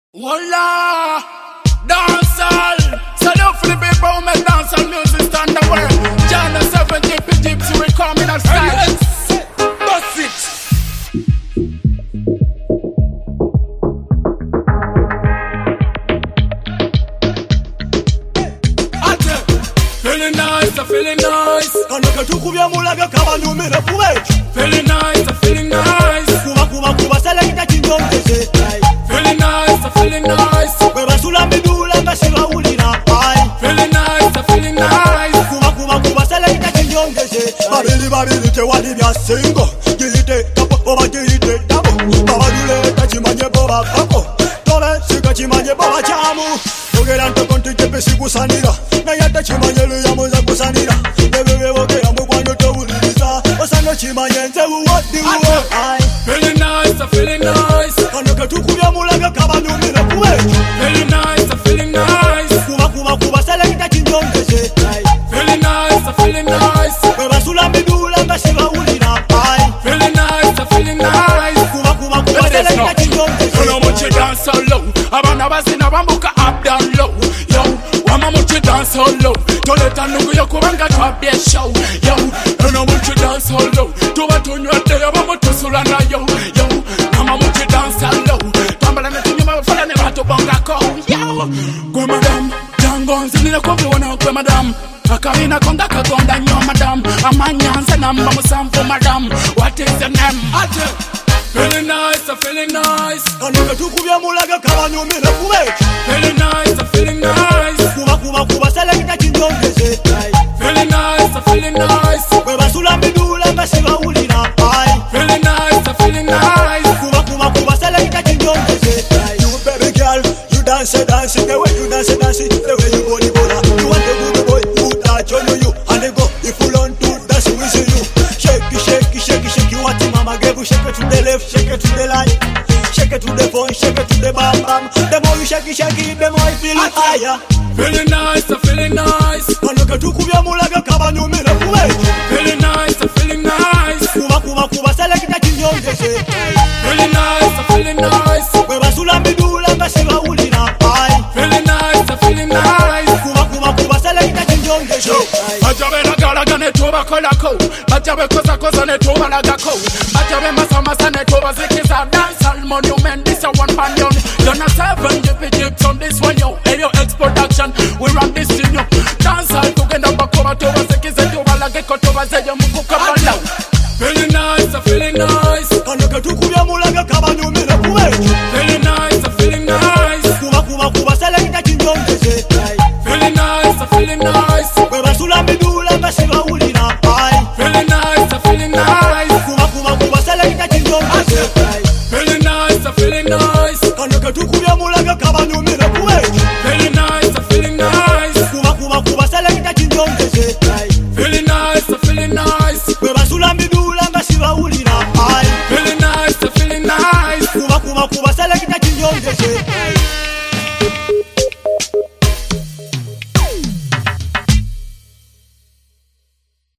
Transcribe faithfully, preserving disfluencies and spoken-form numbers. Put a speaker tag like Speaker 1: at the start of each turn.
Speaker 1: Voila! Dancehall! Salute for the people who make dancehall music stand the world. John the seven Gypsy Gypsy, we come in a style. Bust it! Feeling nice, I'm feeling nice.
Speaker 2: Kanoka tukubya mulaga kabanyumira kuwechi.
Speaker 1: Feeling nice, I'm feeling nice.
Speaker 2: Kuba kuba kuba selekita chinyongeze.
Speaker 1: Feeling nice, I'm feeling nice.
Speaker 2: Webasula midula ngasiba ulira.
Speaker 1: Feeling nice, I'm feeling nice.
Speaker 2: Kuba kuba kuba selekita chinyongeze. Babili babili tewali bya singo. Giyite kapo oba giyite dabo. Babadule tachimanye boba kako. Tole sika chimanye boba chamu. Yogera nto konti jepe sikusanira. Na yata chimanye luya moza kusanira. Bebe wogera mugwando towuliriza. Osano chimanye nze uwodi uwe.
Speaker 1: Feeling nice, I'm feeling nice.
Speaker 2: Kanoka tukubya mulaga kabanyumira kuwechi.
Speaker 1: Feeling nice, I'm feeling nice.
Speaker 2: Kuba kuba kuba selekita chinyongeze.
Speaker 1: Feeling nice, I'm feeling nice.
Speaker 2: Webasula midula ngasiba ulira.
Speaker 1: Feeling nice, I'm feeling nice.
Speaker 2: Kuba kuba kuba selekita chinyongeze.
Speaker 1: Uno muchi dance so low. Abana basina bambuka up down low. Yo, wama muchi dance so low. Toleta nungu yo kubanga twabye show. Yo, uno muchi dance so low. Tuba tunywa te yaba mutusula na yo. Yo, wama muchi dance so low. Tambala na tunyuma bafala ne bato bonga ko. Yo, gwe madam, jango nzinile kwa viwana gwe madam. Akabina konda kagonda nyo madam. Amanyanza namba musamfu madam. What is your name? Ate. Feeling nice, I'm feeling nice.
Speaker 2: Kanoka tukubya mulaga kabanyumira kuwechi.
Speaker 1: Feeling nice, I'm feeling nice.
Speaker 2: Kuba kuba kuba selekita chinyongeze.
Speaker 1: Feeling nice, I'm feeling nice.
Speaker 2: Webasula midula ngasiba ulira.
Speaker 1: Feeling nice, I'm feeling nice.
Speaker 2: Kuba kuba kuba selekita chinyongeze. You baby girl, you dance dance the way you dance dance the way you body bola. You want the good boy who touch on you and they go if you learn to dance with you. Shake it, shake it, shake it, shake it. What mama gave you, shake it to the left, shake it to the right, shake it to the front, shake it to the bam bam. The more you shake it, shake it, the more you feel it higher.
Speaker 1: Feeling nice, I'm feeling nice.
Speaker 2: Kanoka tukubya mulaga kabanyumira kuwechi.
Speaker 1: Feeling nice, I'm feeling nice.
Speaker 2: Kuba kuba kuba selekita chinyongeze.
Speaker 1: Feeling nice, I'm feeling nice.
Speaker 2: Webasula midula ngasiba ulira.
Speaker 1: Feeling nice, I'm feeling nice.
Speaker 2: Kuba kuba kuba selekita chinyongeze.
Speaker 1: Bajabe nagalaga ne tuba kolako. Bajabe kosa kosa ne tuba lagako. Bajabe masa masa ne tuba zikiza. Dancehall monument, this a one man young. You're not seven Gypsy Gypsy on this one yo. Hey yo, X production, we run this thing yo. Dancehall tugenda bakoma tuba zikiza tuba lageko tuba zeyo mukuka bala. Feeling nice, I'm feeling nice.
Speaker 2: Kanoka tukubya mulaga kabanyumira kuwechi.
Speaker 1: Feeling nice, I'm feeling nice.
Speaker 2: Kuba kuba kuba selekita chinyongeze.
Speaker 1: Feeling nice, I'm feeling nice.
Speaker 2: Webasula midula ngasiba ulira.
Speaker 1: Feeling nice, I'm feeling nice.
Speaker 2: Kuba kuba kuba selekita chinyongeze.
Speaker 1: Feeling nice, I'm feeling nice.
Speaker 2: Kanoka tukubya mulaga kabanyumira kuwechi.
Speaker 1: Feeling nice, I'm feeling nice.
Speaker 2: Kuba kuba kuba selekita chinyongeze.
Speaker 1: Feeling nice, I'm feeling nice.
Speaker 2: Webasula midula ngasiba ulira.
Speaker 1: Feeling nice, I'm feeling nice.
Speaker 2: Kuba kuba kuba selekita chinyongeze.